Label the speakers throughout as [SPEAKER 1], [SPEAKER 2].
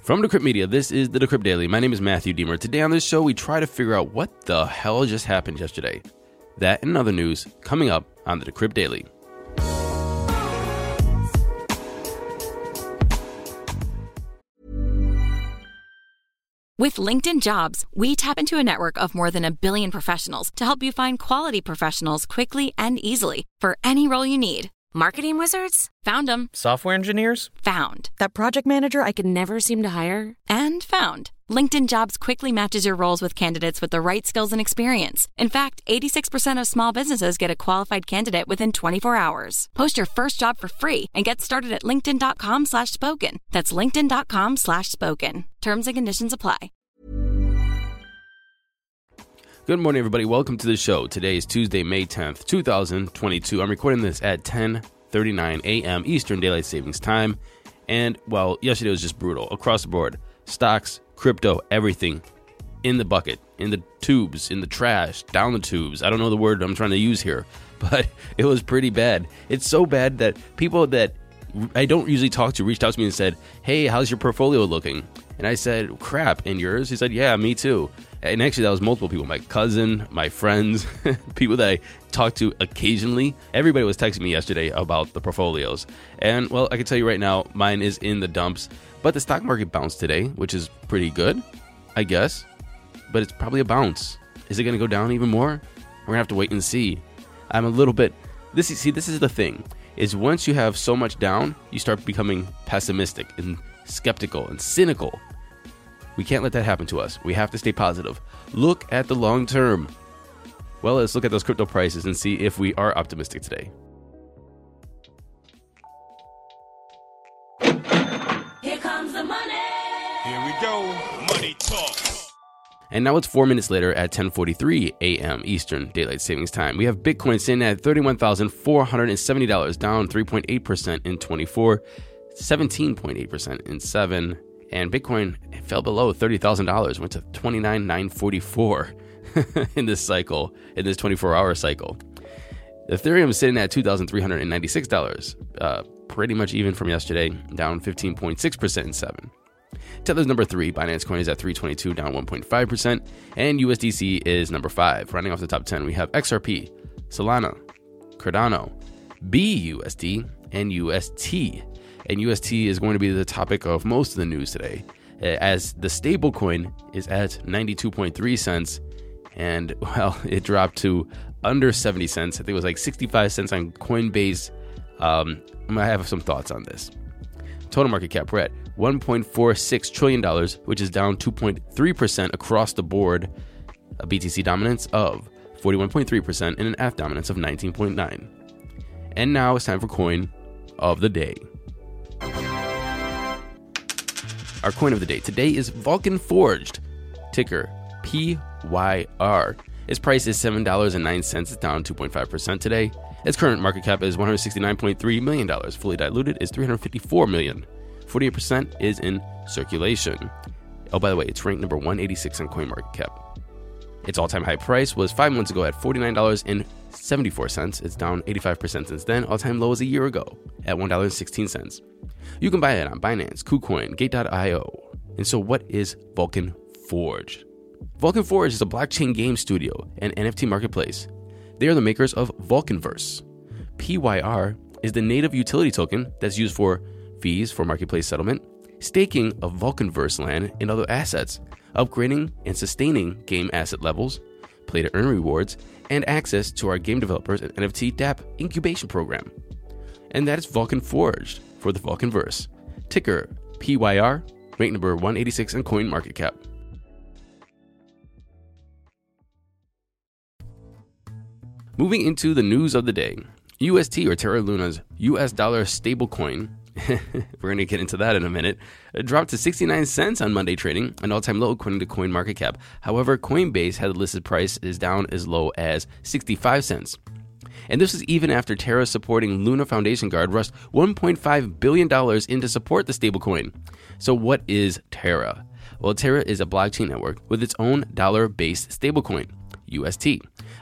[SPEAKER 1] From Decrypt Media, this is the Decrypt Daily. My name is Matthew Deemer. Today on this show, we try to figure out what the hell just happened yesterday. That and other news coming up on the Decrypt Daily.
[SPEAKER 2] With LinkedIn Jobs, we tap into a network of more than 1 billion professionals to help you find quality professionals quickly and easily for any role you need.
[SPEAKER 3] Marketing wizards?
[SPEAKER 2] Found them.
[SPEAKER 4] Software engineers?
[SPEAKER 2] Found.
[SPEAKER 3] That project manager I could never seem to hire?
[SPEAKER 2] And found. LinkedIn Jobs quickly matches your roles with candidates with the right skills and experience. In fact, 86% of small businesses get a qualified candidate within 24 hours. Post your first job for free and get started at linkedin.com/spoken. That's linkedin.com/spoken. Terms and conditions apply.
[SPEAKER 1] Good morning, everybody. Welcome to the show. Today is Tuesday, May 10th, 2022. I'm recording this at 10:39 a.m. Eastern Daylight Savings Time. And, well, yesterday was just brutal. Across the board. Stocks, crypto, everything in the bucket, in the tubes, in the trash, down the tubes. I don't know the word I'm trying to use here, but it was pretty bad. It's so bad that people that I don't usually talk to reached out to me and said, "Hey, how's your portfolio looking?" And I said, "Crap, and yours?" He said, "Yeah, me too." And actually, that was multiple people. My cousin, my friends, people that I talk to occasionally. Everybody was texting me yesterday about the portfolios. And, well, I can tell you right now, mine is in the dumps. But the stock market bounced today, which is pretty good, I guess. But it's probably a bounce. Is it going to go down even more? We're going to have to wait and see. I'm a little bit... This is the thing. Is once you have so much down, you start becoming pessimistic and skeptical and cynical. We can't let that happen to us. We have to stay positive. Look at the long term. Well, let's look at those crypto prices and see if we are optimistic today.
[SPEAKER 5] Here comes the money.
[SPEAKER 6] Here we go. Money talk.
[SPEAKER 1] And now it's 4 minutes later at 10:43 a.m. Eastern Daylight Savings Time. We have Bitcoin sitting at $31,470, down 3.8% in 24, 17.8% in 7. And Bitcoin fell below $30,000, went to $29,944 in this cycle, in this 24-hour cycle. Ethereum is sitting at $2,396, pretty much even from yesterday, down 15.6% in 7. Tether's number 3, Binance Coin is at $322, down 1.5%, and USDC is number 5. Rounding off the top 10, we have XRP, Solana, Cardano, BUSD, and UST. And UST is going to be the topic of most of the news today, as the stablecoin is at 92.3 cents, and, well, it dropped to under 70 cents. I think it was like 65 cents on Coinbase. I have some thoughts on this. Total market cap, we're at $1.46 trillion, which is down 2.3% across the board. A BTC dominance of 41.3% and an F dominance of 19.9%. And now it's time for coin of the day. Our coin of the day today is Vulcan Forged, ticker PYR. Its price is $7.09. It's down 2.5% today. Its current market cap is $169.3 million. Fully diluted is $354 million. 48% is in circulation. Oh, by the way, it's ranked number 186 on CoinMarketCap. Its all-time high price was 5 months ago at $49.74. It's down 85% since then. All-time low was a year ago at $1.16. You can buy it on Binance, KuCoin, Gate.io. And so what is Vulcan Forged? Vulcan Forged is a blockchain game studio and NFT marketplace. They are the makers of Vulcanverse. PYR is the native utility token that's used for fees for marketplace settlement, staking of Vulcanverse land and other assets, upgrading and sustaining game asset levels, play to earn rewards, and access to our game developers and NFT dApp incubation program. And that is Vulcan Forged for the Vulcanverse. Ticker PYR, ranked number 186 on CoinMarketCap. Moving into the news of the day, UST or Terra Luna's US dollar stablecoin, we're going to get into that in a minute, it dropped to 69 cents on Monday trading, an all-time low according to CoinMarketCap. However, Coinbase had the listed price is down as low as 65 cents. And this is even after Terra supporting Luna Foundation Guard rushed $1.5 billion in to support the stablecoin. So what is Terra? Well, Terra is a blockchain network with its own dollar-based stablecoin, UST.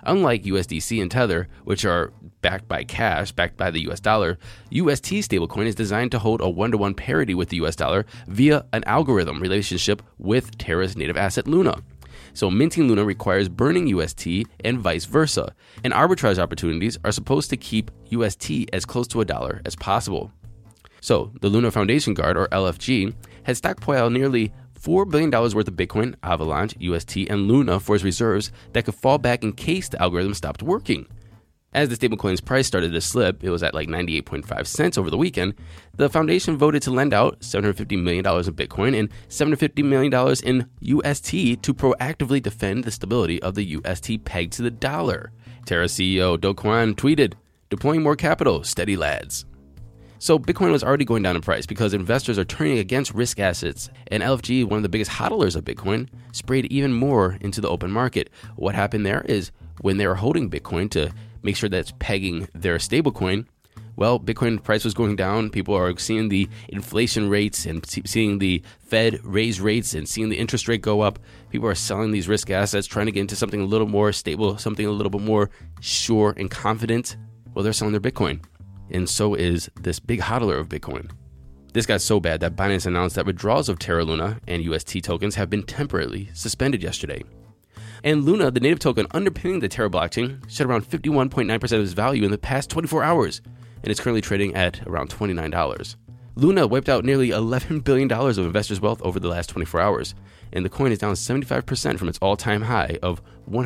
[SPEAKER 1] Unlike USDC and Tether, which are backed by cash, backed by the US dollar, UST stablecoin is designed to hold a one-to-one parity with the US dollar via an algorithm relationship with Terra's native asset Luna. So minting Luna requires burning UST and vice versa, and arbitrage opportunities are supposed to keep UST as close to $1 as possible. So the Luna Foundation Guard, or LFG, has stockpiled nearly $4 billion worth of Bitcoin, Avalanche, UST, and Luna for its reserves that could fall back in case the algorithm stopped working. As the stablecoin's price started to slip, it was at like 98.5 cents over the weekend, the foundation voted to lend out $750 million in Bitcoin and $750 million in UST to proactively defend the stability of the UST pegged to the dollar. Terra CEO Do Kwon tweeted, "Deploying more capital, steady lads." So Bitcoin was already going down in price because investors are turning against risk assets, and LFG, one of the biggest hodlers of Bitcoin, sprayed even more into the open market. What happened there is when they were holding Bitcoin to make sure that it's pegging their stablecoin, well, Bitcoin price was going down. People are seeing the inflation rates and seeing the Fed raise rates and seeing the interest rate go up. People are selling these risk assets, trying to get into something a little more stable, something a little bit more sure and confident. Well, they're selling their Bitcoin. And so is this big hodler of Bitcoin. This got so bad that Binance announced that withdrawals of Terra Luna and UST tokens have been temporarily suspended yesterday. And Luna, the native token underpinning the Terra blockchain, shed around 51.9% of its value in the past 24 hours, and is currently trading at around $29. Luna wiped out nearly $11 billion of investors' wealth over the last 24 hours, and the coin is down 75% from its all-time high of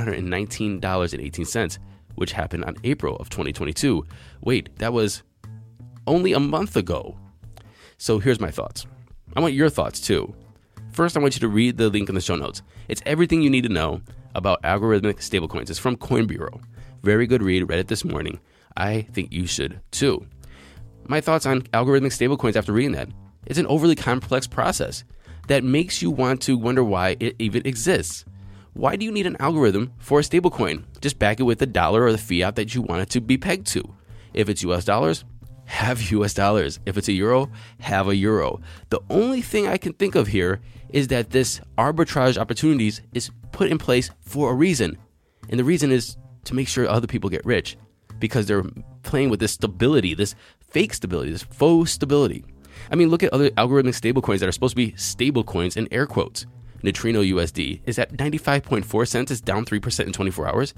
[SPEAKER 1] $119.18, which happened on April of 2022. Wait, that was only a month ago. So here's my thoughts. I want your thoughts too. First, I want you to read the link in the show notes. It's everything you need to know about algorithmic stablecoins. It's from Coin Bureau. Very good read. Read it this morning. I think you should too. My thoughts on algorithmic stablecoins after reading that. It's an overly complex process that makes you want to wonder why it even exists. Why do you need an algorithm for a stablecoin? Just back it with the dollar or the fiat that you want it to be pegged to. If it's US dollars, have US dollars. If it's a euro, have a euro. The only thing I can think of here is that this arbitrage opportunities is put in place for a reason. And the reason is to make sure other people get rich because they're playing with this stability, this fake stability, this faux stability. I mean, look at other algorithmic stablecoins that are supposed to be stablecoins in air quotes. Neutrino USD is at 95.4 cents. It's down 3% in 24 hours.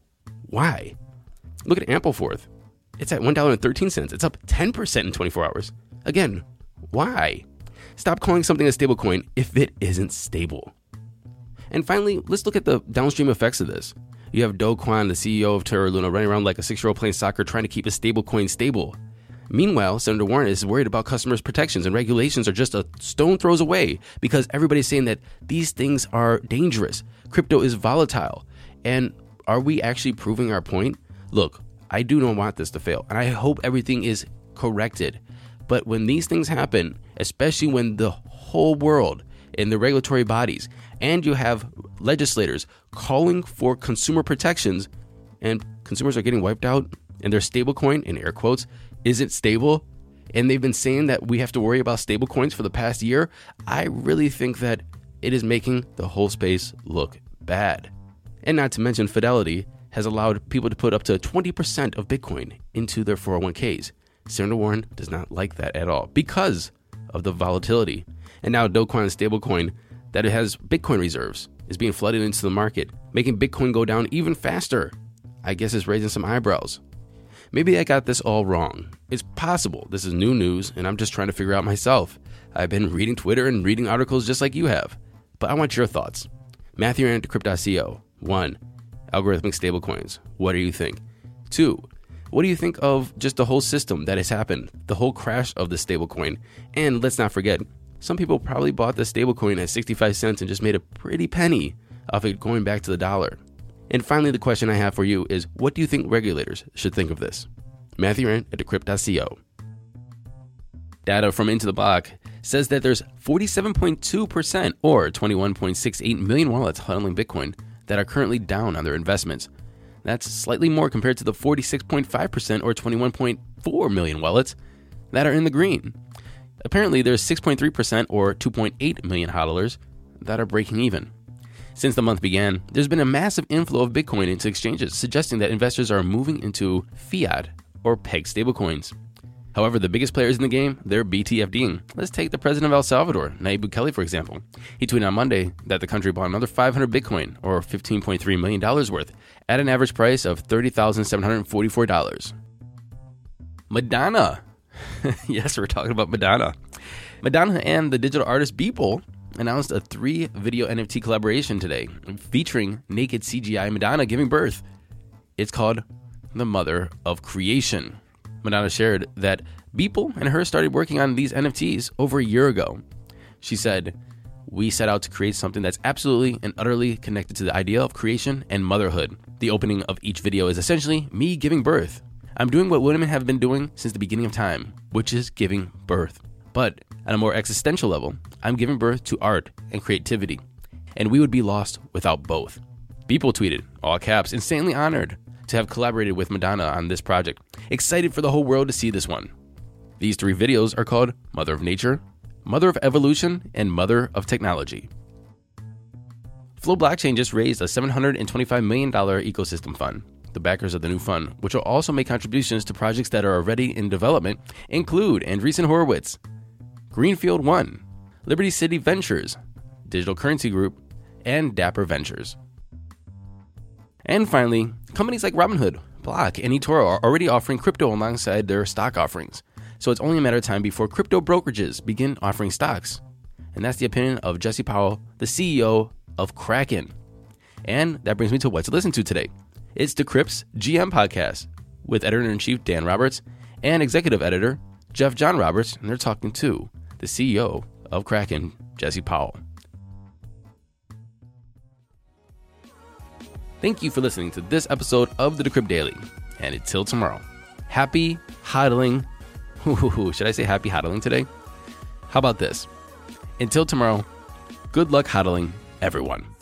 [SPEAKER 1] Why? Look at Ampleforth. It's at $1.13. It's up 10% in 24 hours. Again, why? Stop calling something a stablecoin if it isn't stable. And finally, let's look at the downstream effects of this. You have Do Kwon, the CEO of Terra Luna, running around like a 6-year-old playing soccer trying to keep a stablecoin stable. Meanwhile, Senator Warren is worried about customers' protections and regulations are just a stone throws away because everybody's saying that these things are dangerous. Crypto is volatile. And are we actually proving our point? Look, I do not want this to fail, and I hope everything is corrected. But when these things happen, especially when the whole world and the regulatory bodies and you have legislators calling for consumer protections and consumers are getting wiped out and their stablecoin, in air quotes, isn't stable, and they've been saying that we have to worry about stablecoins for the past year, I really think that it is making the whole space look bad. And not to mention, Fidelity has allowed people to put up to 20% of Bitcoin into their 401ks. Senator Warren does not like that at all because of the volatility. And now Do Kwon's stablecoin that it has Bitcoin reserves is being flooded into the market, making Bitcoin go down even faster. I guess it's raising some eyebrows. Maybe I got this all wrong. It's possible. This is new news, and I'm just trying to figure out myself. I've been reading Twitter and reading articles just like you have. But I want your thoughts. Matthew Aaron at Decrypt.co. 1. Algorithmic stablecoins. What do you think? 2. What do you think of just the whole system that has happened? The whole crash of the stablecoin. And let's not forget, some people probably bought the stablecoin at 65 cents and just made a pretty penny off it going back to the dollar. And finally, the question I have for you is, what do you think regulators should think of this? Matthew Aaron at Decrypt.co. Data from Into the Block says that there's 47.2% or 21.68 million wallets hodling Bitcoin that are currently down on their investments. That's slightly more compared to the 46.5% or 21.4 million wallets that are in the green. Apparently, there's 6.3% or 2.8 million hodlers that are breaking even. Since the month began, there's been a massive inflow of Bitcoin into exchanges, suggesting that investors are moving into fiat or peg stablecoins. However, the biggest players in the game, they're BTFDing. Let's take the president of El Salvador, Nayib Bukele, for example. He tweeted on Monday that the country bought another 500 Bitcoin, or $15.3 million worth, at an average price of $30,744. Madonna. Yes, we're talking about Madonna. Madonna and the digital artist Beeple announced a 3-video NFT collaboration today featuring naked CGI Madonna giving birth. It's called The Mother of Creation. Madonna shared that Beeple and her started working on these NFTs over a year ago. She said, "We set out to create something that's absolutely and utterly connected to the idea of creation and motherhood. The opening of each video is essentially me giving birth. I'm doing what women have been doing since the beginning of time, which is giving birth. But at a more existential level, I'm giving birth to art and creativity, and we would be lost without both." Beeple tweeted, all caps, "Insanely honored to have collaborated with Madonna on this project. Excited for the whole world to see this one." These 3 videos are called Mother of Nature, Mother of Evolution, and Mother of Technology. Flow Blockchain just raised a $725 million ecosystem fund. The backers of the new fund, which will also make contributions to projects that are already in development, include Andreessen Horowitz, Greenfield One, Liberty City Ventures, Digital Currency Group, and Dapper Ventures. And finally, companies like Robinhood, Block, and eToro are already offering crypto alongside their stock offerings. So it's only a matter of time before crypto brokerages begin offering stocks. And that's the opinion of Jesse Powell, the CEO of Kraken. And that brings me to what to listen to today. It's Decrypt's GM podcast with editor-in-chief Dan Roberts and executive editor Jeff John Roberts, and they're talking to the CEO of Kraken, Jesse Powell. Thank you for listening to this episode of the Decrypt Daily. And until tomorrow, happy hodling. Should I say happy hodling today? How about this? Until tomorrow, good luck hodling, everyone.